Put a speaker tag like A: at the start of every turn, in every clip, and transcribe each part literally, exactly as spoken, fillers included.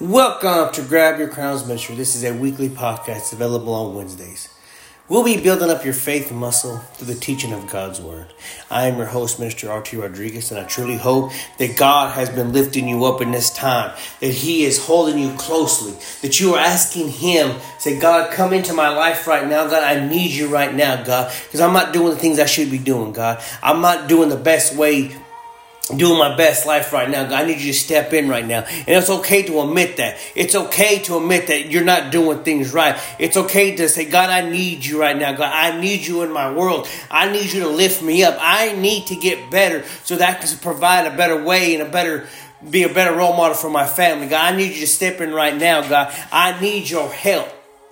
A: Welcome to Grab Your Crowns Ministry. This is a weekly podcast available on Wednesdays. We'll be building up your faith muscle through the teaching of God's Word. I am your host, Minister R T Rodriguez, and I truly hope that God has been lifting you up in this time, that He is holding you closely, that you are asking Him, say, God, come into my life right now. God, I need you right now, God, because I'm not doing the things I should be doing, God. I'm not doing the best way doing my best life right now. God, I need you to step in right now. And it's okay to admit that. It's okay to admit that you're not doing things right. It's okay to say, God, I need you right now. God, I need you in my world. I need you to lift me up. I need to get better so that I can provide a better way and a better, be a better role model for my family. God, I need you to step in right now, God. I need your help.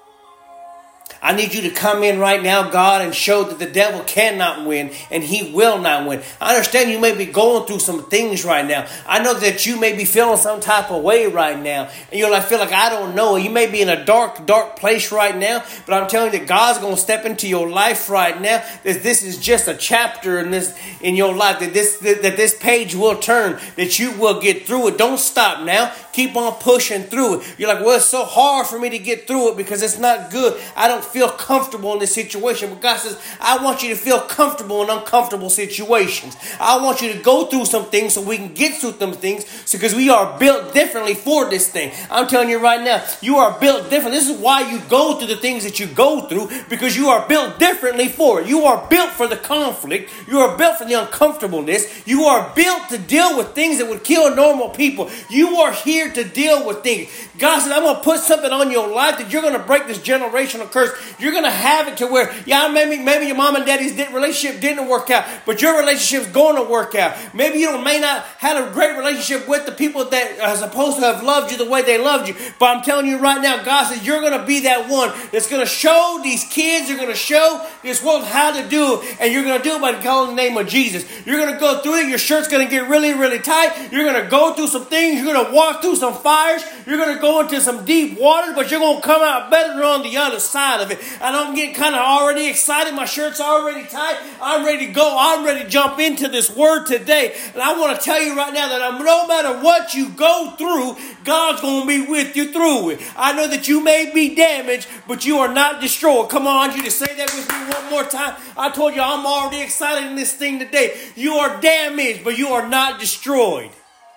A: I need you to come in right now, God, and show that the devil cannot win and he will not win. I understand you may be going through some things right now. I know that you may be feeling some type of way right now. And you're like, feel like, I don't know. You may be in a dark, dark place right now. But I'm telling you that God's going to step into your life right now. That this is just a chapter in this in your life. That this that, that this page will turn. That you will get through it. Don't stop now. Keep on pushing through it. You're like, well, it's so hard for me to get through it because it's not good. I don't feel comfortable in this situation. But God says, I want you to feel comfortable in uncomfortable situations. I want you to go through some things so we can get through them things because we are built differently for this thing. I'm telling you right now, you are built different. This is why you go through the things that you go through, because you are built differently for it. You are built for the conflict. You are built for the uncomfortableness. You are built to deal with things that would kill normal people. You are here to deal with things. God said, I'm going to put something on your life that you're going to break this generational curse. You're going to have it to where, yeah, maybe maybe your mom and daddy's relationship didn't work out, but your relationship's going to work out. Maybe you don't, may not have a great relationship with the people that are supposed to have loved you the way they loved you, but I'm telling you right now, God says you're going to be that one that's going to show these kids, you're going to show this world how to do it, and you're going to do it by calling the name of Jesus. You're going to go through it. Your shirt's going to get really, really tight. You're going to go through some things. You're going to walk through some fires. You're going to go into some deep water, but you're going to come out better on the other side of it. And I'm getting kind of already excited. My shirt's already tight. I'm ready to go. I'm ready to jump into this word today. And I want to tell you right now that no matter what you go through, God's going to be with you through it. I know that you may be damaged, but you are not destroyed. Come on, I want you to say that with me one more time. I told you I'm already excited in this thing today. You are damaged, but you are not destroyed.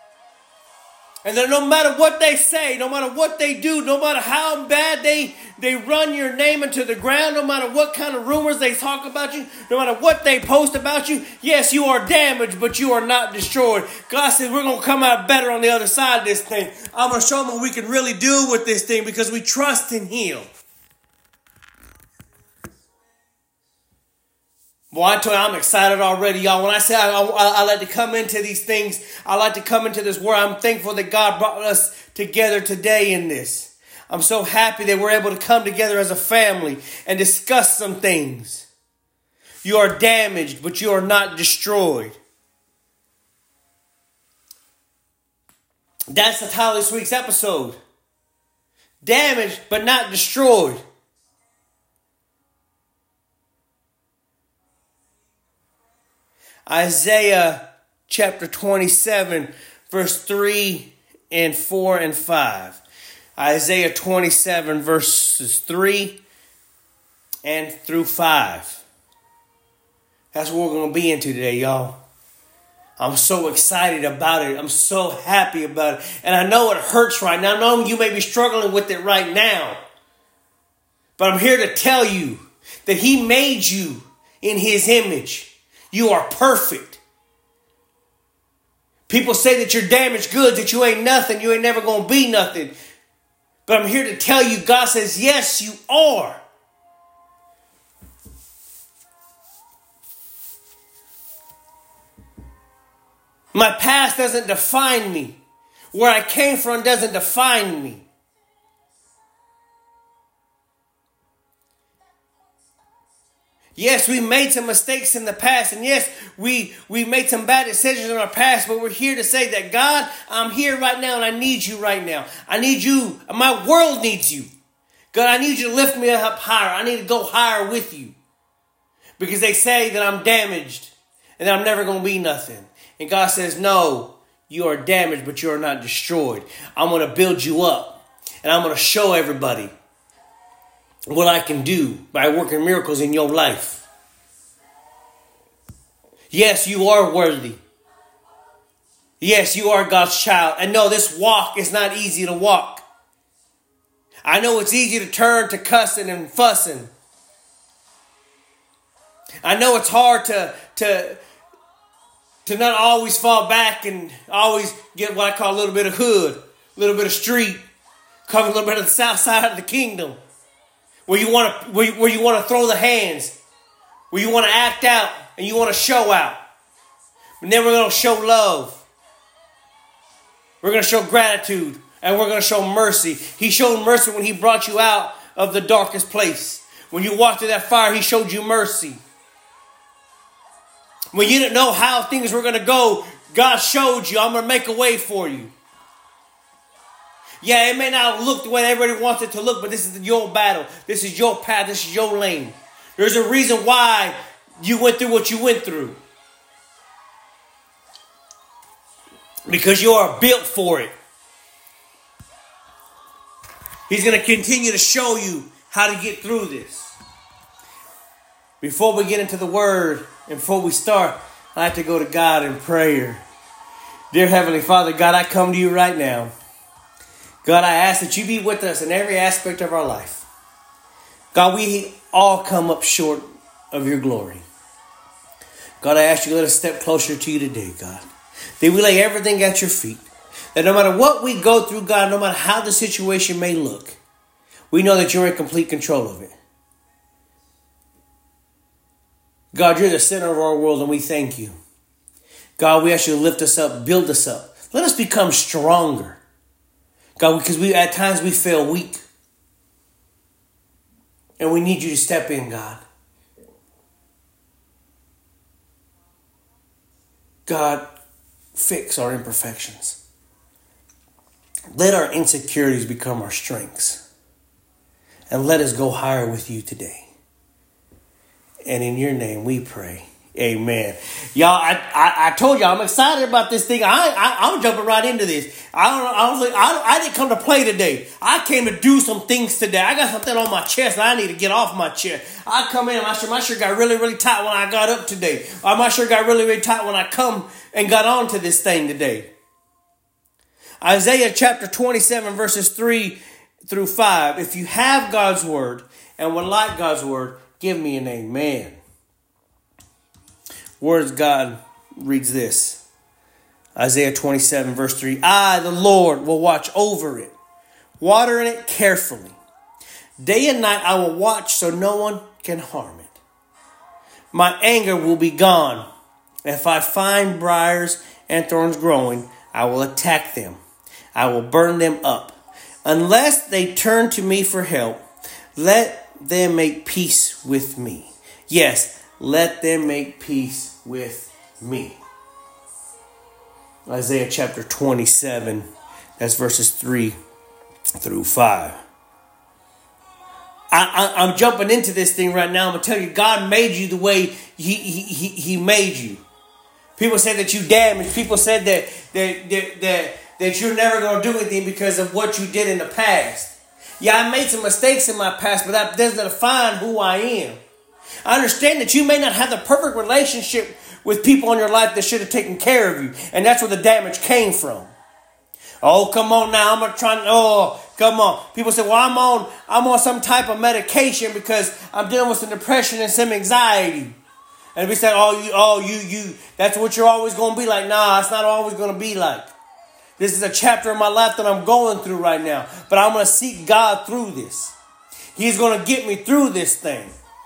A: And then no matter what they say, no matter what they do, no matter how bad they, they run your name into the ground, no matter what kind of rumors they talk about you, no matter what they post about you, yes, you are damaged, but you are not destroyed. God says we're going to come out better on the other side of this thing. I'm going to show them what we can really do with this thing because we trust in Him. Well, I told you, I'm excited already, y'all. When I say I, I, I like to come into these things, I like to come into this word. I'm thankful that God brought us together today in this. I'm so happy that we're able to come together as a family and discuss some things. You are damaged, but you are not destroyed. That's the title of this week's episode. Damaged, but not destroyed. Isaiah chapter twenty-seven, verse three and four and five. Isaiah twenty-seven, verses three and through five. That's what we're going to be into today, y'all. I'm so excited about it. I'm so happy about it. And I know it hurts right now. I know you may be struggling with it right now. But I'm here to tell you that He made you in His image. You are perfect. People say that you're damaged goods, that you ain't nothing, you ain't never going to be nothing. But I'm here to tell you, God says, yes, you are. My past doesn't define me. Where I came from doesn't define me. Yes, we made some mistakes in the past. And yes, we, we made some bad decisions in our past. But we're here to say that, God, I'm here right now and I need you right now. I need you. My world needs you. God, I need you to lift me up higher. I need to go higher with you. Because they say that I'm damaged and that I'm never going to be nothing. And God says, no, You are damaged, but you are not destroyed. I'm going to build you up. And I'm going to show everybody what I can do by working miracles in your life. Yes, you are worthy. Yes, you are God's child. And no, this walk is not easy to walk. I know it's easy to turn to cussing and fussing. I know it's hard to, to, to not always fall back and always get what I call a little bit of hood, a little bit of street, cover a little bit of the south side of the kingdom, where you want to where you, where you want to throw the hands, where you want to act out and you want to show out. But then we're going to show love. We're going to show gratitude. And we're going to show mercy. He showed mercy when he brought you out of the darkest place. When you walked through that fire, he showed you mercy. When you didn't know how things were going to go, God showed you, I'm going to make a way for you. Yeah, it may not look the way everybody wants it to look, but this is your battle. This is your path. This is your lane. There's a reason why you went through what you went through. Because you are built for it. He's going to continue to show you how to get through this. Before we get into the word and before we start, I like to go to God in prayer. Dear Heavenly Father, God, I come to you right now. God, I ask that you be with us in every aspect of our life. God, we all come up short of your glory. God, I ask you to let us step closer to you today, God. That we lay everything at your feet. That no matter what we go through, God, no matter how the situation may look, we know that you're in complete control of it. God, you're the center of our world, and we thank you. God, we ask you to lift us up, build us up. Let us become stronger. God, because we at times we feel weak. And we need you to step in, God. God, fix our imperfections. Let our insecurities become our strengths. And let us go higher with you today. And in your name we pray. Amen. Y'all, I, I, I told y'all I'm excited about this thing. I, I, I'm jumping right into this. I don't I, was like, I, I didn't come to play today. I came to do some things today. I got something on my chest and I need to get off my chest. I come in, my shirt, my shirt got really, really tight when I got up today. Or my shirt got really, really tight when I come and got onto this thing today. Isaiah chapter twenty-seven, verses three through five. If you have God's word and would like God's word, give me an amen. Words God reads this. Isaiah twenty-seven, verse three. I, the Lord, will watch over it, watering it carefully. Day and night I will watch so no one can harm it. My anger will be gone. If I find briars and thorns growing, I will attack them. I will burn them up. Unless they turn to me for help, let them make peace with me. Yes, let them make peace with me. Isaiah chapter twenty-seven, that's verses three through five. I, I, I'm jumping into this thing right now. I'm going to tell you, God made you the way he, he, he, he made you. People said that you damaged. People said that, that, that, that, that you're never going to do anything because of what you did in the past. Yeah, I made some mistakes in my past, but that doesn't define who I am. I understand that you may not have the perfect relationship with people in your life that should have taken care of you. And that's where the damage came from. Oh, come on now. I'm going to try. Oh, come on. People say, well, I'm on, I'm on some type of medication because I'm dealing with some depression and some anxiety. And we said, oh, you, oh, you, you, that's what you're always going to be like. Nah, it's not always going to be like. This is a chapter in my life that I'm going through right now. But I'm going to seek God through this. He's going to get me through this thing.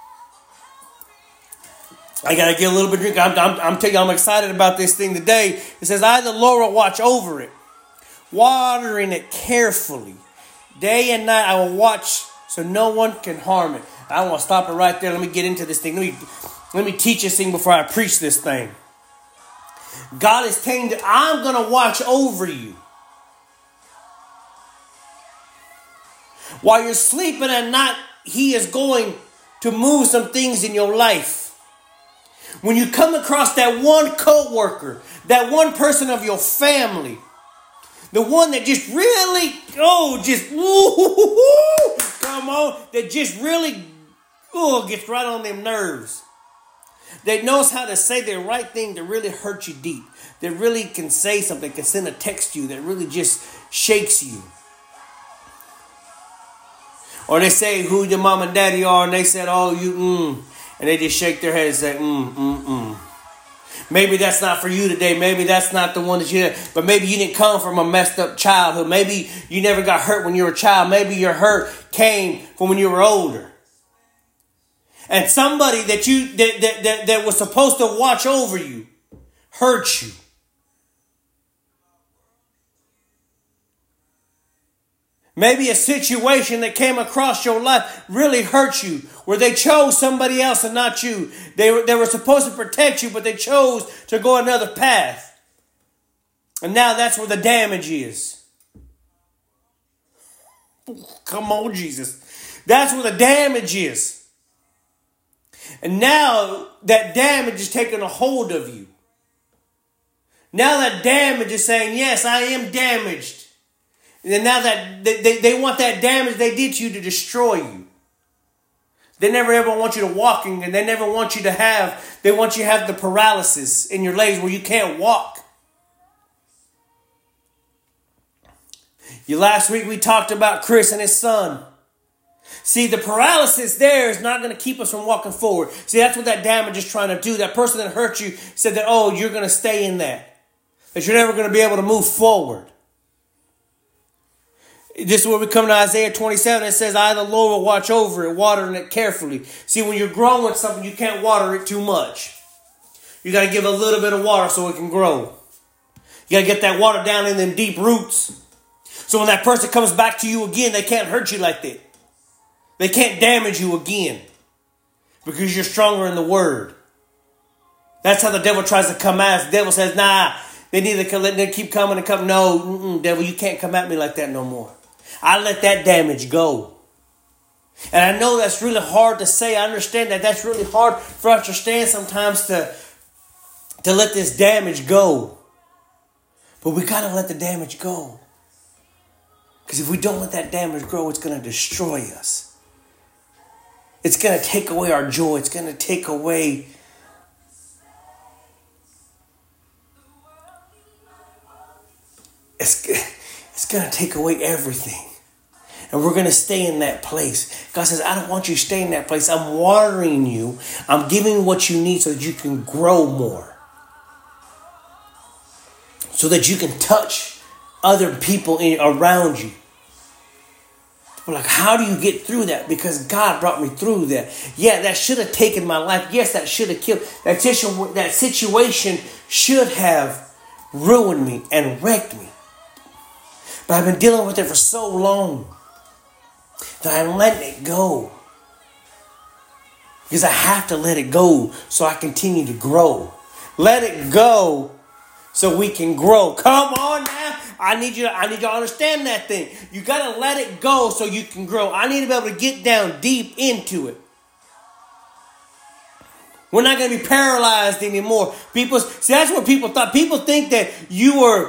A: I got to get a little bit of drink. I'm, I'm, I'm telling you, I'm excited about this thing today. It says, I, the Lord, will watch over it, watering it carefully. Day and night I will watch so no one can harm it. I want to stop it right there. Let me get into this thing. Let me, let me teach this thing before I preach this thing. God is telling you, I'm going to watch over you. While you're sleeping at night, He is going to move some things in your life. When you come across that one coworker, that one person of your family, the one that just really, oh, just, woo, come on, that just really, oh, gets right on them nerves. That knows how to say the right thing to really hurt you deep. That really can say something, can send a text to you that really just shakes you. Or they say who your mom and daddy are, and they said, oh, you, mm. And they just shake their head and say, mm, mm, mm. Maybe that's not for you today. Maybe that's not the one that you had. But maybe you didn't come from a messed up childhood. Maybe you never got hurt when you were a child. Maybe your hurt came from when you were older. And somebody that you that, that, that, that was supposed to watch over you hurt you. Maybe a situation that came across your life really hurt you, where they chose somebody else and not you. They were, they were supposed to protect you, but they chose to go another path. And now that's where the damage is. Come on, Jesus. That's where the damage is. And now that damage is taking a hold of you. Now that damage is saying, yes, I am damaged. And now that they, they, they want that damage they did to you to destroy you. They never ever want you to walk, and they never want you to have, they want you to have the paralysis in your legs where you can't walk. You, last week we talked about Chris and his son. See, the paralysis there is not going to keep us from walking forward. See, that's what that damage is trying to do. That person that hurt you said that, oh, you're going to stay in that. That you're never going to be able to move forward. This is where we come to Isaiah twenty-seven. It says, I, the Lord, will watch over it, watering it carefully. See, when you're growing something, you can't water it too much. You got to give a little bit of water so it can grow. You got to get that water down in them deep roots. So when that person comes back to you again, they can't hurt you like that. They can't damage you again. Because you're stronger in the word. That's how the devil tries to come at us. The devil says, nah, they need to let them keep coming and come. No, mm-mm, devil, you can't come at me like that no more. I let that damage go. And I know that's really hard to say. I understand that that's really hard for us to understand sometimes to, to let this damage go. But we got to let the damage go. Because if we don't let that damage grow, it's going to destroy us. It's going to take away our joy. It's going to take away It's, it's going to take away everything. And we're going to stay in that place. God says, I don't want you to stay in that place. I'm watering you. I'm giving what you need so that you can grow more. So that you can touch other people in, around you. We're like, how do you get through that? Because God brought me through that. Yeah, that should have taken my life. Yes, that should have killed. That situ- that situation should have ruined me and wrecked me. But I've been dealing with it for so long that I'm letting it go. Because I have to let it go so I continue to grow. Let it go so we can grow. Come on now. I need you to, I need you to understand that thing. You got to let it go so you can grow. I need to be able to get down deep into it. We're not going to be paralyzed anymore. People, see, that's what people thought. People think that you were,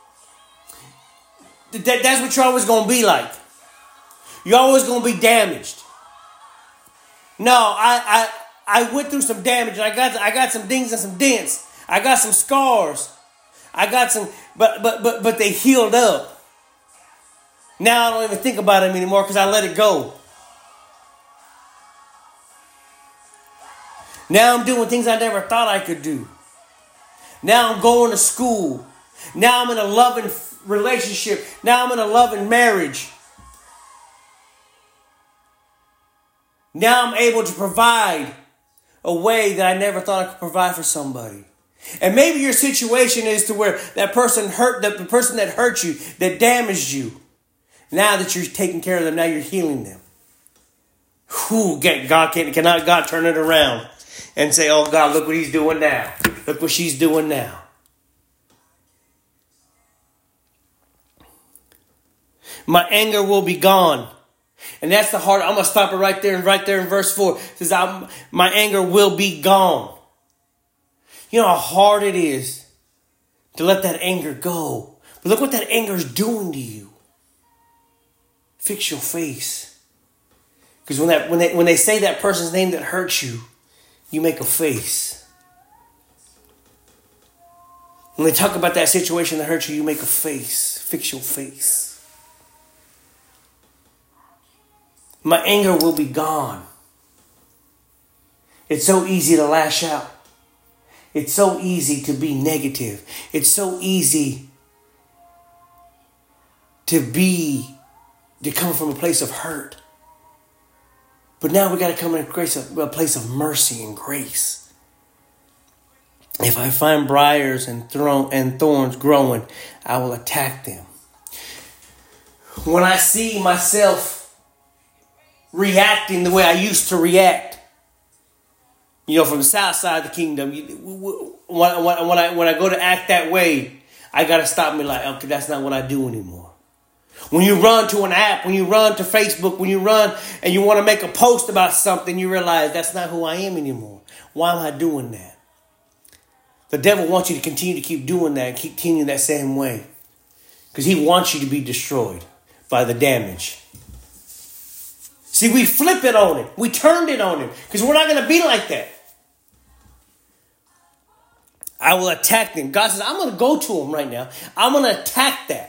A: that that's what you're always going to be like. You're always going to be damaged. No, I, I I went through some damage, and I got I got some dings and some dents. I got some scars. I got some, but but but but they healed up. Now I don't even think about them anymore because I let it go. Now I'm doing things I never thought I could do. Now I'm going to school. Now I'm in a loving relationship. Now I'm in a loving marriage. Now I'm able to provide a way that I never thought I could provide for somebody. And maybe your situation is to where that person hurt, that the person that hurt you, that damaged you. Now that you're taking care of them, now you're healing them. Whew, God can, cannot God turn it around and say, oh God, look what he's doing now. Look what she's doing now. My anger will be gone. And that's the hard. I'm going to stop it right there and right there in verse four. It says, I'm, my anger will be gone. You know how hard it is to let that anger go. But look what that anger is doing to you. Fix your face. Because when that when they when they say that person's name that hurts you, you make a face. When they talk about that situation that hurts you, you make a face. Fix your face. My anger will be gone. It's so easy to lash out. It's so easy to be negative. It's so easy to be, to come from a place of hurt. But now we got to come in a place of, a place of mercy and grace. If I find briars and, thorn, and thorns growing, I will attack them. When I see myself reacting the way I used to react, you know, from the south side of the kingdom, when, when, when, I, when I go to act that way, I got to stop me like, okay, that's not what I do anymore. When you run to an app, when you run to Facebook, when you run and you want to make a post about something, you realize that's not who I am anymore. Why am I doing that? The devil wants you to continue to keep doing that and keep continuing that same way. Because he wants you to be destroyed by the damage. See, we flip it on him. We turned it on him. Because we're not going to be like that. I will attack them. God says, I'm going to go to him right now. I'm going to attack that.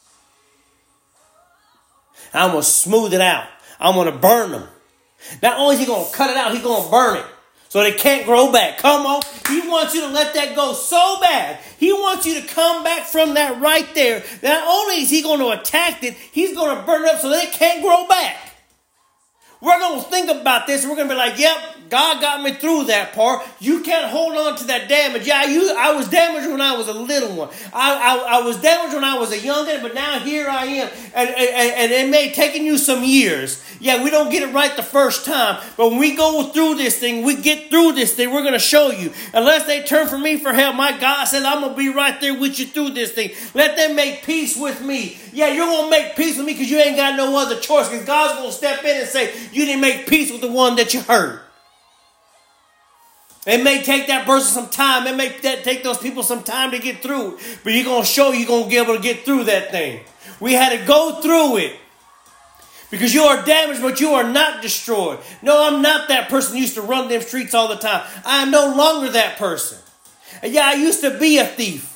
A: I'm going to smooth it out. I'm going to burn them. Not only is he going to cut it out, he's going to burn it. So they can't grow back. Come on. He wants you to let that go so bad. He wants you to come back from that right there. Not only is he going to attack it, he's going to burn it up so they can't grow back. We're going to think about this. And we're going to be like, yep, God got me through that part. You can't hold on to that damage. Yeah, you, I was damaged when I was a little one. I, I, I was damaged when I was a youngin', but now here I am. And, and, and it may have taken you some years. Yeah, we don't get it right the first time. But when we go through this thing, we get through this thing, we're going to show you. Unless they turn from me for help, my God said, I'm going to be right there with you through this thing. Let them make peace with me. Yeah, you're going to make peace with me because you ain't got no other choice. Because God's going to step in and say, you didn't make peace with the one that you hurt. It may take that person some time. It may take those people some time to get through. But you're going to show you're going to be able to get through that thing. We had to go through it. Because you are damaged, but you are not destroyed. No, I'm not that person who used to run them streets all the time. I am no longer that person. And yeah, I used to be a thief.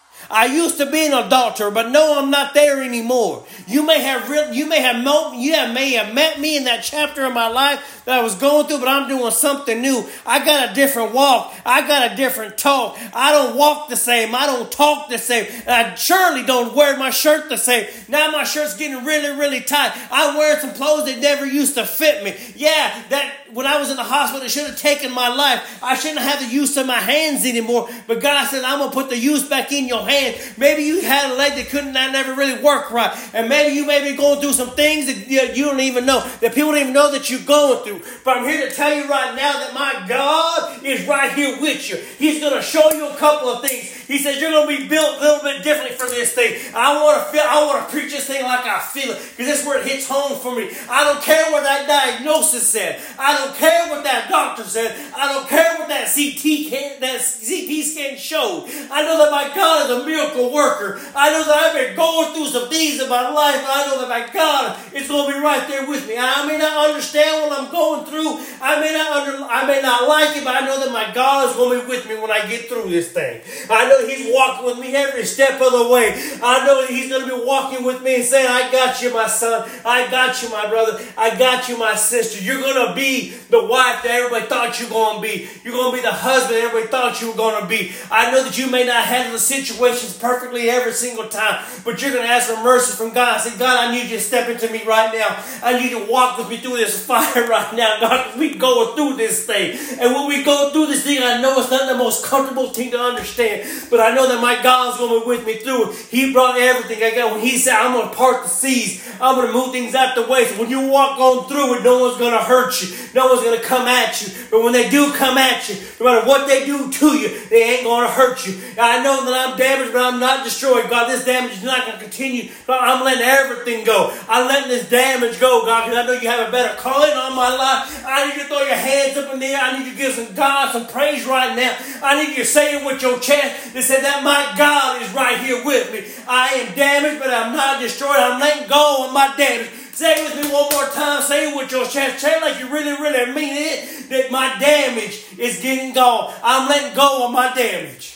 A: I used to be an adulterer, but no, I'm not there anymore. You may have re- you may have known, you have, may have met me in that chapter of my life that I was going through, but I'm doing something new. I got a different walk. I got a different talk. I don't walk the same. I don't talk the same. And I surely don't wear my shirt the same. Now my shirt's getting really, really tight. I'm wearing some clothes that never used to fit me. Yeah, that when I was in the hospital, it should have taken my life. I shouldn't have the use of my hands anymore. But God said, I'm going to put the use back in your hand. Maybe you had a leg that couldn't, that never really work right. And maybe you may be going through some things that you don't even know, that people don't even know that you're going through. But I'm here to tell you right now that my God is right here with you. He's going to show you a couple of things. He says you're going to be built a little bit differently for this thing. I want to feel, I want to preach this thing like I feel it, because this is where it hits home for me. I don't care what that diagnosis said. I don't care what that doctor said. I don't care what that C T can, that C T scan showed. I know that my God is a miracle worker. I know that I've been going through some things in my life, but I know that my God is going to be right there with me. I may not understand what I'm going through. I may not under, I may not like it, but I know that my God is going to be with me when I get through this thing. I know He's walking with me every step of the way. I know that He's going to be walking with me and saying, I got you, my son. I got you, my brother. I got you, my sister. You're going to be the wife that everybody thought you were going to be. You're going to be the husband that everybody thought you were going to be. I know that you may not handle the situations perfectly every single time, but you're going to ask for mercy from God. Say, God, I need you to step into me right now. I need you to walk with me through this fire right now, God. We going through this thing. And when we go through this thing, I know it's not the most comfortable thing to understand. but I know that my God's going to be with me through it. He brought everything. I got when He said, I'm going to part the seas. I'm going to move things out the way. So when you walk on through it, no one's going to hurt you. No one's going to come at you. But when they do come at you, no matter what they do to you, they ain't going to hurt you. I know that I'm damaged, but I'm not destroyed. God, this damage is not going to continue. God, I'm letting everything go. I'm letting this damage go, God, because I know you have a better calling on my life. I need you to throw your hands up in the air. I need you to give some God some praise right now. I need you to say it with your chest. They say that my God is right here with me. I am damaged, but I'm not destroyed. I'm letting go of my damage. Say it with me one more time. Say it with your chest. Say it like you really, really mean it. That my damage is getting gone. I'm letting go of my damage.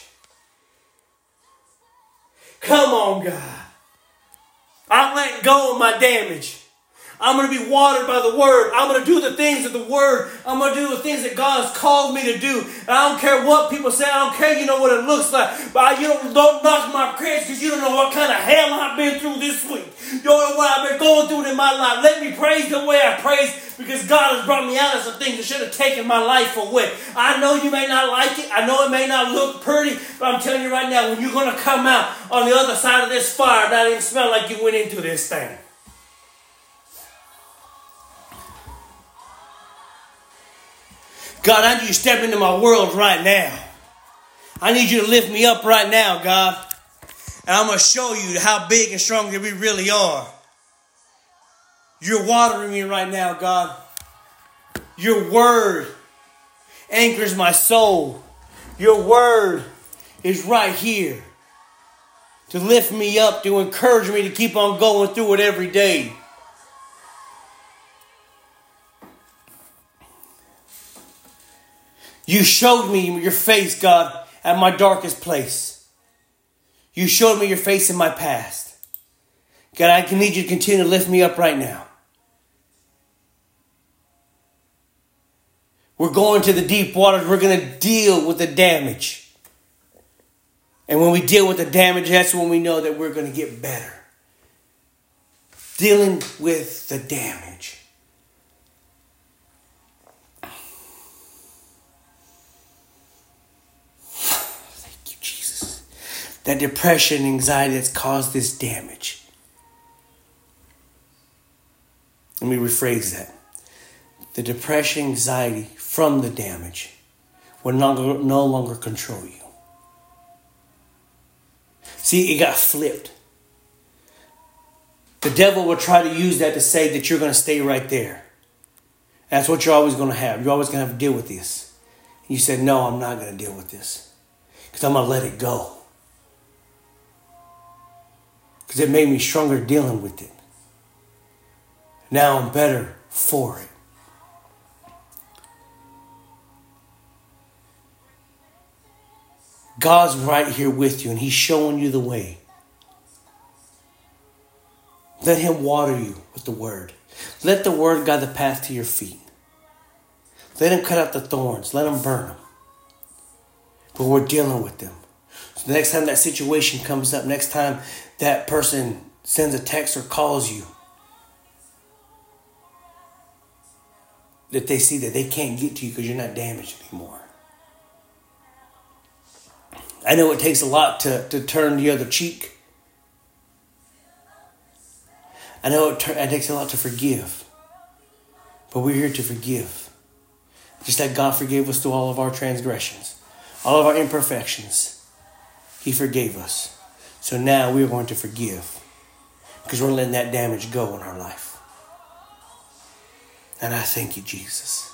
A: Come on, God. I'm letting go of my damage. I'm going to be watered by the Word. I'm going to do the things of the Word. I'm going to do the things that God has called me to do. And I don't care what people say. I don't care, you know, what it looks like. But I, you don't, don't knock my prayers because you don't know what kind of hell I've been through this week. You don't know what I've been going through in my life. Let me praise the way I praise because God has brought me out of some things that should have taken my life away. I know you may not like it. I know it may not look pretty. But I'm telling you right now, when you're going to come out on the other side of this fire, not even smell like you went into this thing. God, I need you to step into my world right now. I need you to lift me up right now, God. And I'm going to show you how big and strong that we really are. You're watering me right now, God. Your word anchors my soul. Your word is right here to lift me up, to encourage me to keep on going through it every day. You showed me your face, God, at my darkest place. You showed me your face in my past. God, I need you to continue to lift me up right now. We're going to the deep waters. We're going to deal with the damage. And when we deal with the damage, that's when we know that we're going to get better. Dealing with the damage. That depression, anxiety that's caused this damage. Let me rephrase that. The depression, anxiety from the damage will no, no longer control you. See, it got flipped. The devil will try to use that to say that you're going to stay right there. That's what you're always going to have. You're always going to have to deal with this. You said, no, I'm not going to deal with this. Because I'm going to let it go. Because it made me stronger dealing with it. Now I'm better for it. God's right here with you and He's showing you the way. Let Him water you with the Word. Let the Word guide the path to your feet. Let Him cut out the thorns. Let Him burn them. But we're dealing with them. So the next time that situation comes up, next time that person sends a text or calls you, that they see that they can't get to you because you're not damaged anymore. I know it takes a lot to, to turn the other cheek. I know it, it takes a lot to forgive. But we're here to forgive. Just like God forgave us through all of our transgressions, all of our imperfections. He forgave us. So now we're going to forgive. Because we're letting that damage go in our life. And I thank you, Jesus.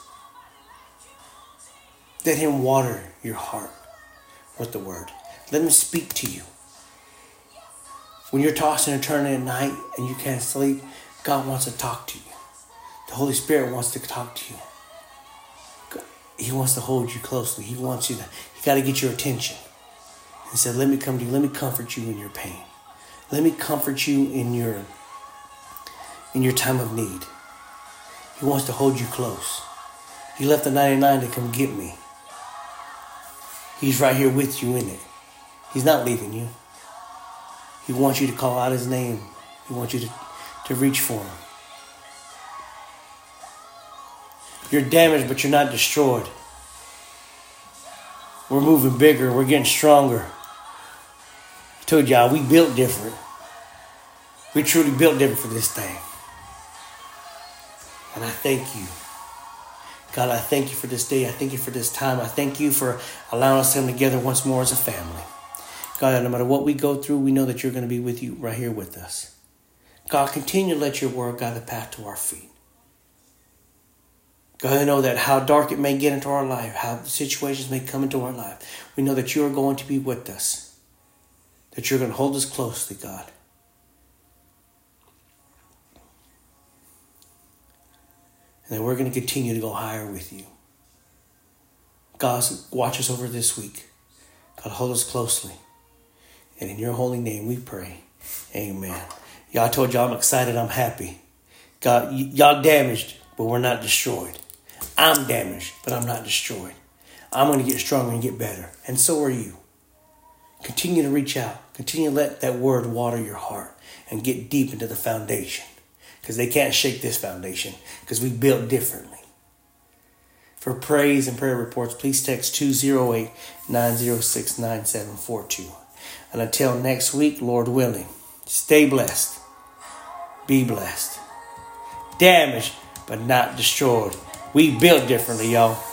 A: Let Him water your heart with the Word. Let Him speak to you. When you're tossing and turning at night and you can't sleep, God wants to talk to you. The Holy Spirit wants to talk to you. He wants to hold you closely. He wants you to, He got to get your attention. He said, let me come to you. Let me comfort you in your pain. Let me comfort you in your, in your time of need. He wants to hold you close. He left the ninety-nine to come get me. He's right here with you in it. He's not leaving you. He wants you to call out His name. He wants you to, to reach for Him. You're damaged, but you're not destroyed. We're moving bigger. We're getting stronger. I told y'all, we built different. We truly built different for this thing. And I thank you. God, I thank you for this day. I thank you for this time. I thank you for allowing us to come together once more as a family. God, no matter what we go through, we know that you're going to be with you right here with us. God, continue to let your word guide the path to our feet. God, I know that how dark it may get into our life, how situations may come into our life, we know that you are going to be with us, that you're going to hold us closely, God. And that we're going to continue to go higher with you. God, watch us over this week. God, hold us closely. And in your holy name we pray. Amen. Y'all, I told y'all I'm excited. I'm happy. God, y- y'all damaged, but we're not destroyed. I'm damaged, but I'm not destroyed. I'm going to get stronger and get better. And so are you. Continue to reach out. Continue to let that word water your heart and get deep into the foundation. Because they can't shake this foundation because we built differently. For praise and prayer reports, please text two oh eight, nine oh six, nine seven four two. And until next week, Lord willing, stay blessed. Be blessed. Damaged, but not destroyed. We built differently, y'all.